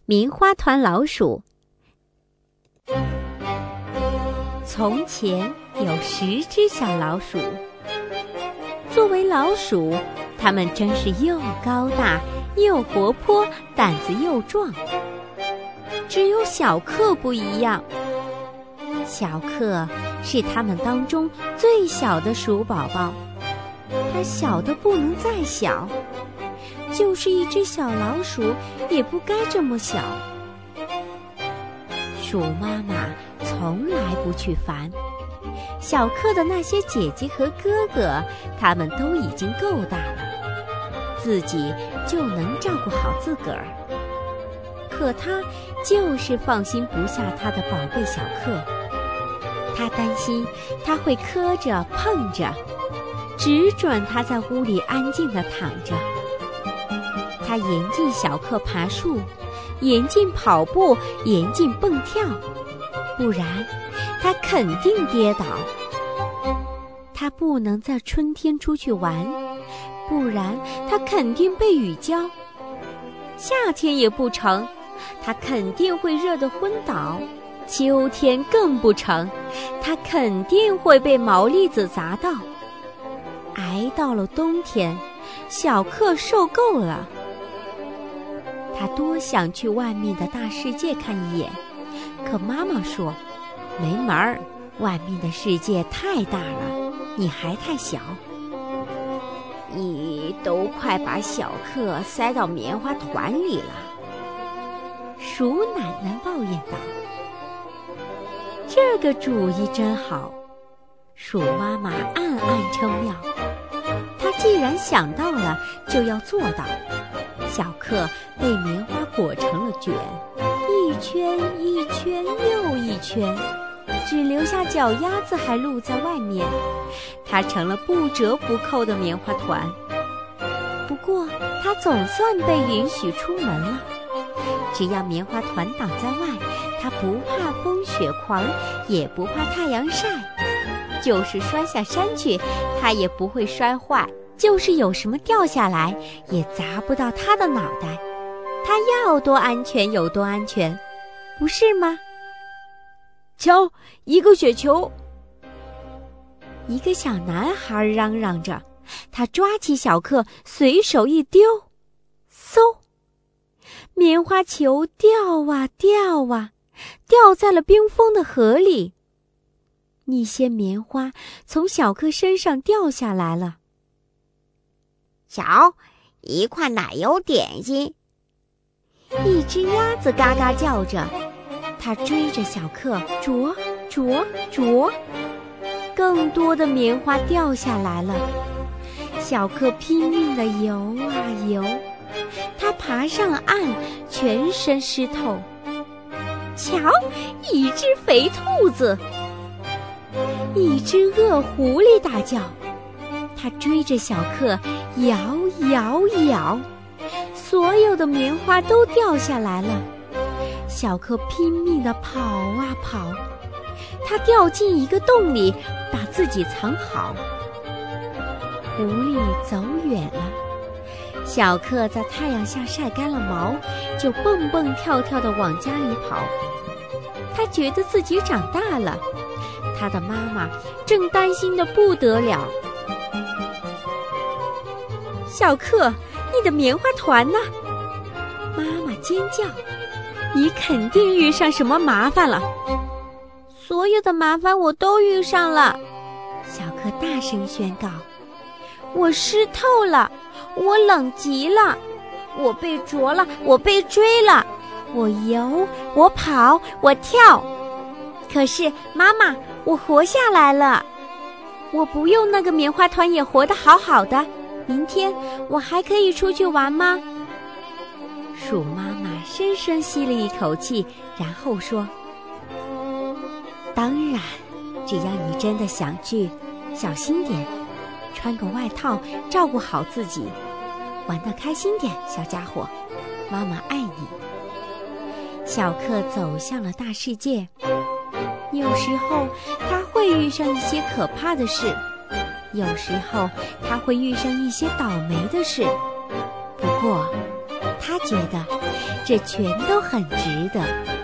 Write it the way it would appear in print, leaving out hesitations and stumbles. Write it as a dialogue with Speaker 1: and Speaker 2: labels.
Speaker 1: 棉花团老鼠。从前有10只小老鼠。作为老鼠，它们真是又高大又活泼，胆子又壮。只有小克不一样，小克是它们当中最小的鼠宝宝，它小得不能再小，就是一只小老鼠也不该这么小。鼠妈妈从来不去烦小克的那些姐姐和哥哥，他们都已经够大了，自己就能照顾好自个儿。可他就是放心不下他的宝贝小克，他担心他会磕着碰着，只准他在屋里安静地躺着。他严禁小克爬树，严禁跑步，严禁蹦跳，不然他肯定跌倒。他不能在春天出去玩，不然他肯定被雨浇。夏天也不成，他肯定会热得昏倒。秋天更不成，他肯定会被毛栗子砸到。挨到了冬天，小克受够了。他多想去外面的大世界看一眼，可妈妈说没门儿，外面的世界太大了，你还太小。你都快把小克塞到棉花团里了，鼠奶奶抱怨道。这个主意真好，鼠妈妈暗暗称妙。她既然想到了，就要做到。小克被棉花裹成了卷，一圈一圈又一圈，只留下脚丫子还露在外面。它成了不折不扣的棉花团。不过它总算被允许出门了。只要棉花团挡在外，它不怕风雪狂，也不怕太阳晒。就是摔下山去，它也不会摔坏。就是有什么掉下来，也砸不到它的脑袋。它要多安全有多安全，不是吗？瞧，一个雪球！一个小男孩嚷嚷着，他抓起小克，随手一丢，嗖！棉花球掉啊掉啊，掉在了冰封的河里。一些棉花从小克身上掉下来了。
Speaker 2: 瞧，一块奶油点心。
Speaker 1: 一只鸭子嘎嘎叫着，它追着小克啄啄啄，更多的棉花掉下来了。小克拼命地游啊游，他爬上岸，全身湿透。瞧，一只肥兔子！一只恶狐狸大叫，它追着小克摇摇摇，所有的棉花都掉下来了。小克拼命地跑啊跑，他掉进一个洞里，把自己藏好。狐狸走远了，小克在太阳下晒干了毛，就蹦蹦跳跳地往家里跑。他觉得自己长大了，他的妈妈正担心得不得了。小克，你的棉花团呢？妈妈尖叫，你肯定遇上什么麻烦了。所有的麻烦我都遇上了，小克大声宣告。我湿透了，我冷极了，我被啄了，我被追了，我游，我跑，我跳。可是妈妈，我活下来了，我不用那个棉花团也活得好好的。明天我还可以出去玩吗？鼠妈妈深深吸了一口气，然后说：当然，只要你真的想去，小心点，穿个外套，照顾好自己，玩得开心点，小家伙，妈妈爱你。小克走向了大世界，有时候他会遇上一些可怕的事，有时候他会遇上一些倒霉的事，不过他他觉得这全都很值得。